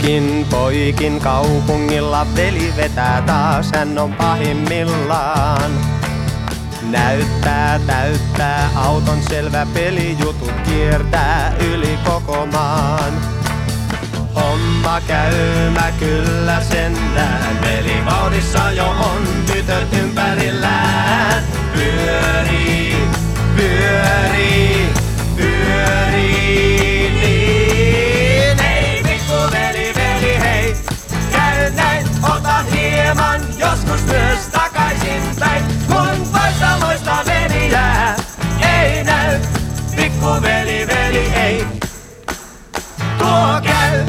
Poikin kaupungilla veli vetää taas, hän on pahimmillaan. Näyttää, täyttää auton selvä peli, jutut kiertää yli koko maan. Homma käymä kyllä sentään, veli vauhdissa jo on tytöt ympärillään. Pyörii, pyörii, pyörii niin. Ei pikku veli, veli hei, käy näin, ota hieman joskus myös takaisinpäin. Kun toistamoista veli jää, ei näy, pikku veli, veli ei, tuo käy.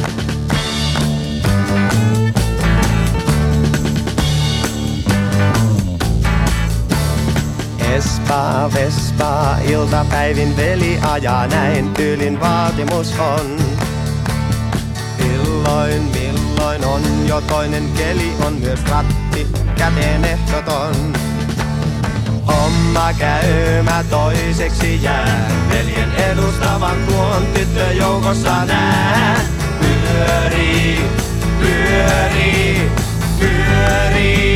Espaa, vespaa, iltapäivin veli ajaa, näin tyylin vaatimus on. Milloin on jo toinen keli, on myös ratti käteen ehdoton. Homma käymä toiseksi jää, veljen edustavan tuon tyttöjoukossa nää. Pyörii, pyörii, pyörii.